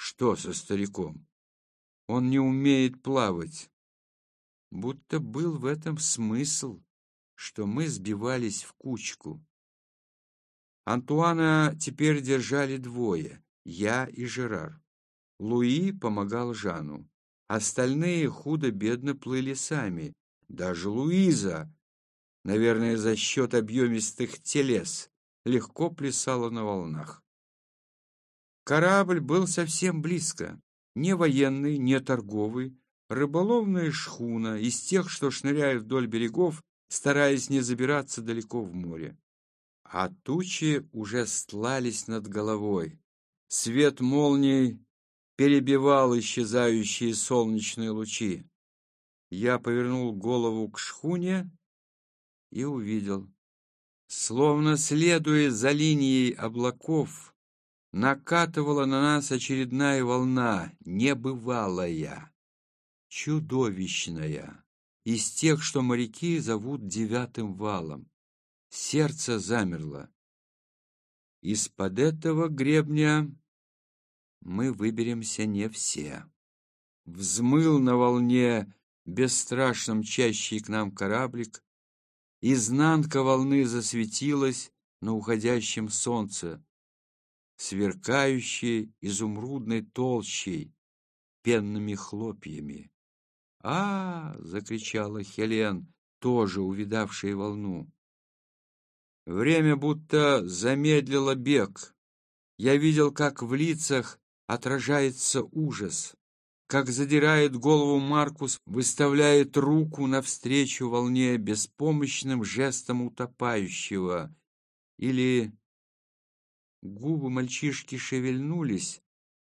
Что со стариком? Он не умеет плавать. Будто был в этом смысл, что мы сбивались в кучку. Антуана теперь держали двое, я и Жерар. Луи помогал Жану. Остальные худо-бедно плыли сами. Даже Луиза, наверное, за счет объемистых телес, легко плясала на волнах. Корабль был совсем близко. Не военный, не торговый, рыболовная шхуна из тех, что шныряют вдоль берегов, стараясь не забираться далеко в море. А тучи уже стлались над головой. Свет молний перебивал исчезающие солнечные лучи. Я повернул голову к шхуне и увидел, словно следуя за линией облаков, накатывала на нас очередная волна, небывалая, чудовищная, из тех, что моряки зовут девятым валом. Сердце замерло. Из-под этого гребня мы выберемся не все. Взмыл на волне бесстрашно мчащий к нам кораблик. Изнанка волны засветилась на уходящем солнце, сверкающей изумрудной толщей, пенными хлопьями. Закричала Хелен, тоже увидавшая волну. Время будто замедлило бег. Я видел, как в лицах отражается ужас, как задирает голову Маркус, выставляет руку навстречу волне беспомощным жестом утопающего. Или губы мальчишки шевельнулись,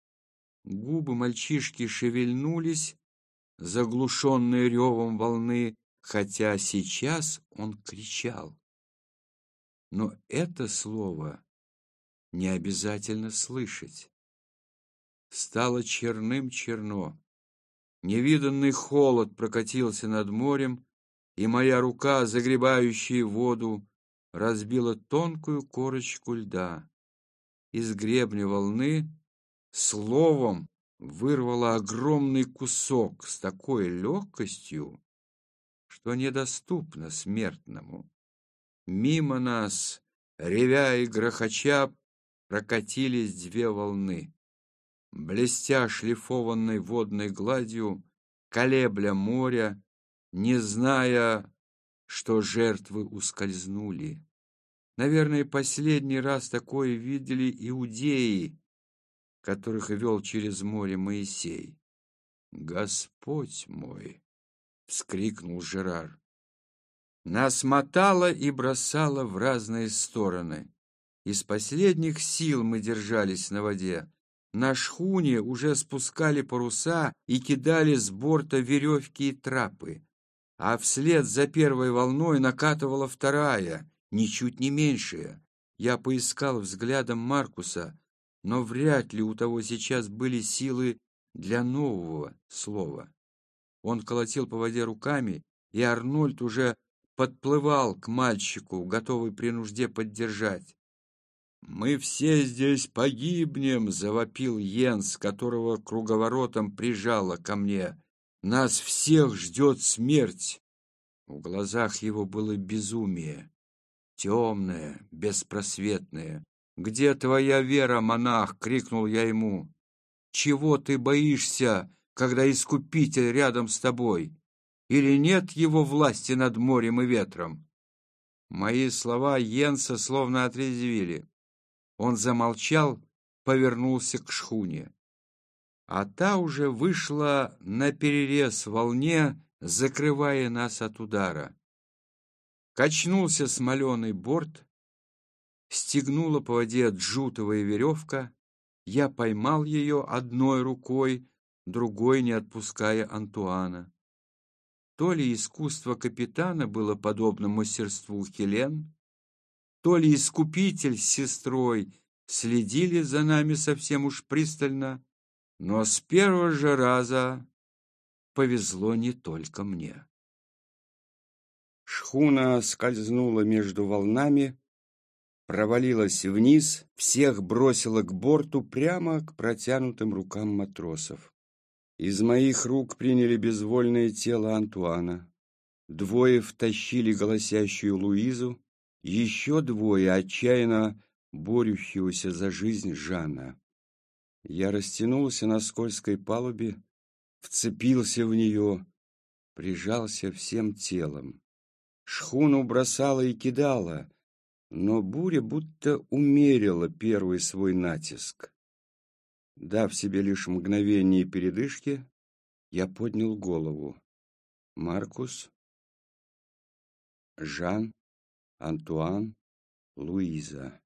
заглушенные ревом волны, хотя сейчас он кричал. Но это слово не обязательно слышать. Стало черным-черно. Невиданный холод прокатился над морем, и моя рука, загребающая воду, разбила тонкую корочку льда. Из гребня волны словом вырвала огромный кусок с такой легкостью, что недоступно смертному. Мимо нас, ревя и грохоча, прокатились две волны. Блестя шлифованной водной гладью, колебля моря, не зная, что жертвы ускользнули. Наверное, последний раз такое видели иудеи, которых вел через море Моисей. «Господь мой!» — вскрикнул Жерар. Нас мотало и бросало в разные стороны. Из последних сил мы держались на воде. На шхуне уже спускали паруса и кидали с борта веревки и трапы. А вслед за первой волной накатывала вторая, ничуть не меньшая. Я поискал взглядом Маркуса, но вряд ли у того сейчас были силы для нового слова. Он колотил по воде руками, и Арнольд уже подплывал к мальчику, готовый при нужде поддержать. «Мы все здесь погибнем!» — завопил Йенс, которого круговоротом прижало ко мне. «Нас всех ждет смерть!» В глазах его было безумие, темное, беспросветное. «Где твоя вера, монах?» — крикнул я ему. «Чего ты боишься, когда Искупитель рядом с тобой? Или нет его власти над морем и ветром?» Мои слова Йенса словно отрезвили. Он замолчал, повернулся к шхуне. А та уже вышла наперерез волне, закрывая нас от удара. Качнулся смоленый борт, стегнула по воде джутовая веревка. Я поймал ее одной рукой, другой не отпуская Антуана. То ли искусство капитана было подобно мастерству Хелен, то ли Искупитель с сестрой следили за нами совсем уж пристально, но с первого же раза повезло не только мне. Шхуна скользнула между волнами, провалилась вниз, всех бросила к борту прямо к протянутым рукам матросов. Из моих рук приняли безвольное тело Антуана. Двое втащили голосящую Луизу, еще двое отчаянно борющегося за жизнь Жана. Я растянулся на скользкой палубе, вцепился в нее, прижался всем телом. Шхуну бросала и кидала, но буря будто умерила первый свой натиск. Дав себе лишь мгновение передышки, я поднял голову. Маркус, Жан, Антуан, Луиза.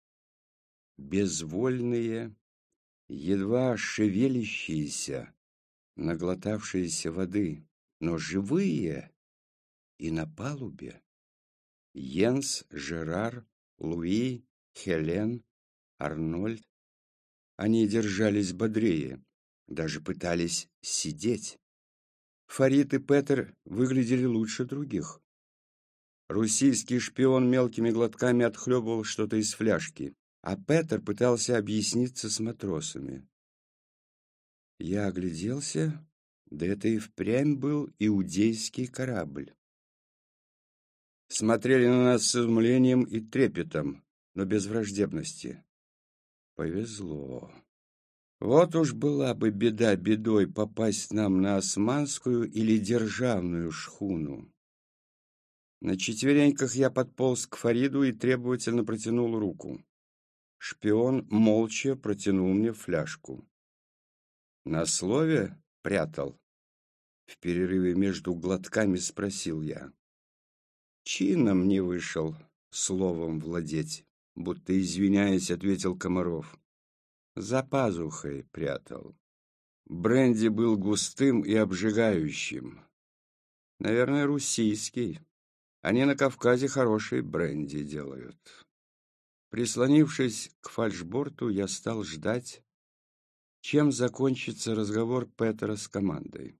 Безвольные, едва шевелящиеся, наглотавшиеся воды, но живые и на палубе. Йенс, Жерар, Луи, Хелен, Арнольд. Они держались бодрее, даже пытались сидеть. Фарид и Петер выглядели лучше других. Руссийский шпион мелкими глотками отхлебывал что-то из фляжки, а Петер пытался объясниться с матросами. Я огляделся, да это и впрямь был иудейский корабль. Смотрели на нас с изумлением и трепетом, но без враждебности. Повезло. Вот уж была бы беда бедой попасть нам на османскую или державную шхуну. На четвереньках я подполз к Фариду и требовательно протянул руку. Шпион молча протянул мне фляжку. На слове прятал? В перерыве между глотками спросил я. Чином не вышел словом владеть, будто извиняясь, ответил Комаров. За пазухой прятал. Бренди был густым и обжигающим. Наверное, руссийский. Они на Кавказе хорошие бренди делают. Прислонившись к фальшборту, я стал ждать, чем закончится разговор Петера с командой.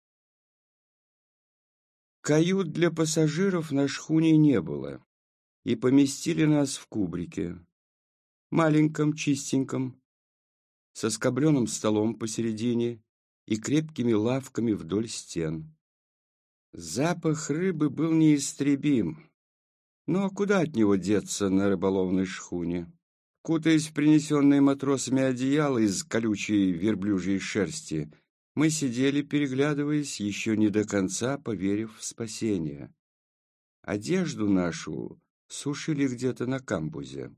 Кают для пассажиров на шхуне не было, и поместили нас в кубрике, маленьком, чистеньком, со скобленым столом посередине и крепкими лавками вдоль стен. Запах рыбы был неистребим, но куда от него деться на рыболовной шхуне? Кутаясь в принесенные матросами одеяло из колючей верблюжьей шерсти, мы сидели, переглядываясь, еще не до конца поверив в спасение. Одежду нашу сушили где-то на камбузе.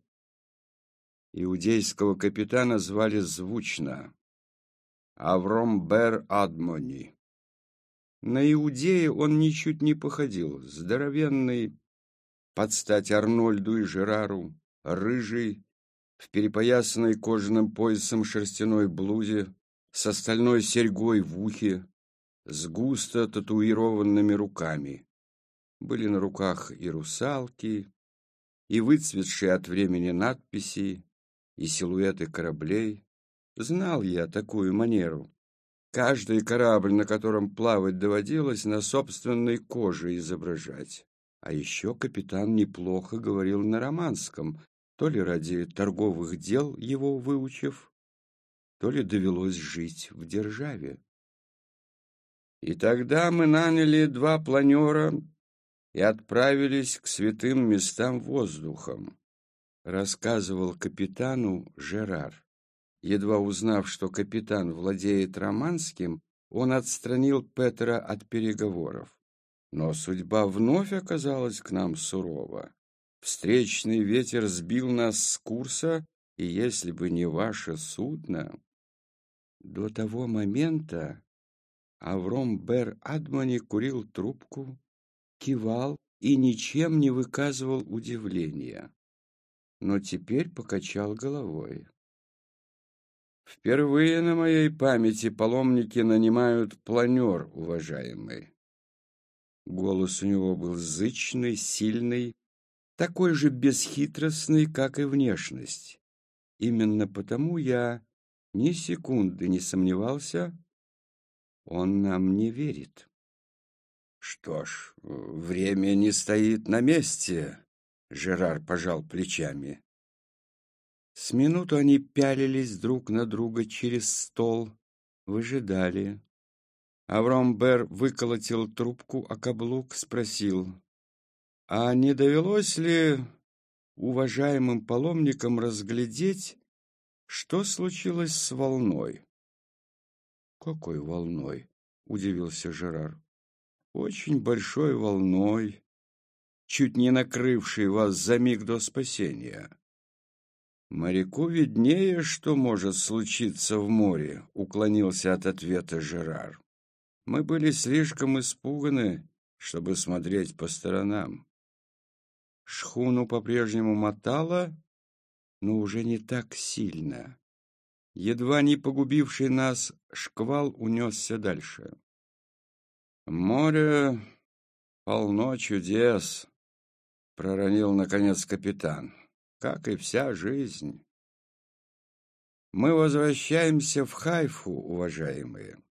Иудейского капитана звали звучно Авром бер Адмони. На иудея он ничуть не походил, здоровенный, под стать Арнольду и Жерару, рыжий, в перепоясанной кожаным поясом шерстяной блузе, с остальной серьгой в ухе, с густо татуированными руками. Были на руках и русалки, и выцветшие от времени надписи, и силуэты кораблей. Знал я такую манеру. Каждый корабль, на котором плавать доводилось, на собственной коже изображать. А еще капитан неплохо говорил на романском, то ли ради торговых дел его выучив, то ли довелось жить в державе. И тогда мы наняли 2 планера и отправились к святым местам воздухом, рассказывал капитану Жерар. Едва узнав, что капитан владеет романским, он отстранил Петера от переговоров. Но судьба вновь оказалась к нам сурова. Встречный ветер сбил нас с курса, и если бы не ваше судно... До того момента Авром бер Адмони курил трубку, кивал и ничем не выказывал удивления, но теперь покачал головой. Впервые на моей памяти паломники нанимают планер, уважаемый. Голос у него был зычный, сильный, такой же бесхитростный, как и внешность. Именно потому я ни секунды не сомневался, он нам не верит. Что ж, время не стоит на месте. Жерар пожал плечами. С минуту они пялились друг на друга через стол, выжидали. Авромбер выколотил трубку о каблук, спросил: «А не довелось ли уважаемым паломникам разглядеть, что случилось с волной?» «Какой волной?» — удивился Жерар. «Очень большой волной, чуть не накрывшей вас за миг до спасения». «Моряку виднее, что может случиться в море», — уклонился от ответа Жерар. «Мы были слишком испуганы, чтобы смотреть по сторонам. Шхуну по-прежнему мотало, но уже не так сильно. Едва не погубивший нас шквал унесся дальше. «Море полно чудес», — проронил, наконец, капитан, — «как и вся жизнь». «Мы возвращаемся в Хайфу, уважаемые.